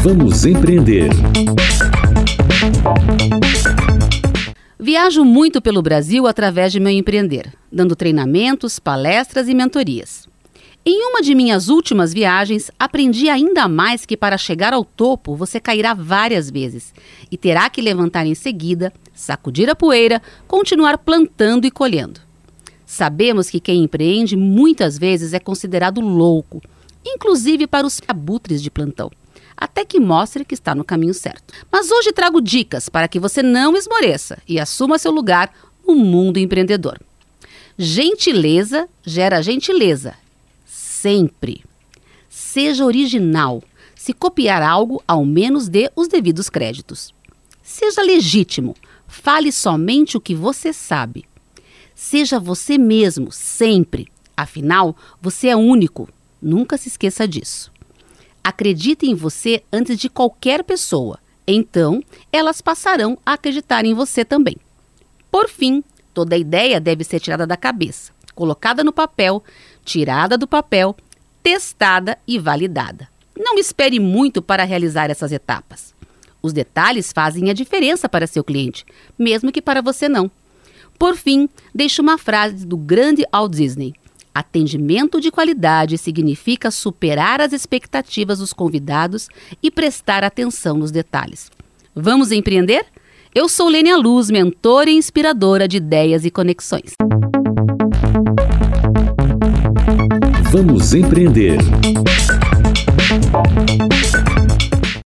Vamos empreender. Viajo muito pelo Brasil através de meu empreender, dando treinamentos, palestras e mentorias. Em uma de minhas últimas viagens, aprendi ainda mais que para chegar ao topo você cairá várias vezes e terá que levantar em seguida, sacudir a poeira, continuar plantando e colhendo. Sabemos que quem empreende muitas vezes é considerado louco, inclusive para os abutres de plantão, até que mostre que está no caminho certo. Mas hoje trago dicas para que você não esmoreça e assuma seu lugar no mundo empreendedor. Gentileza gera gentileza. Sempre. Seja original. Se copiar algo, ao menos dê os devidos créditos. Seja legítimo. Fale somente o que você sabe. Seja você mesmo, sempre. Afinal, você é único. Nunca se esqueça disso. Acredite em você antes de qualquer pessoa. Então, elas passarão a acreditar em você também. Por fim, toda ideia deve ser tirada da cabeça, colocada no papel, tirada do papel, testada e validada. Não espere muito para realizar essas etapas. Os detalhes fazem a diferença para seu cliente, mesmo que para você não. Por fim, deixo uma frase do grande Walt Disney. Atendimento de qualidade significa superar as expectativas dos convidados e prestar atenção nos detalhes. Vamos empreender? Eu sou Lênia Luz, mentora e inspiradora de ideias e conexões. Vamos empreender.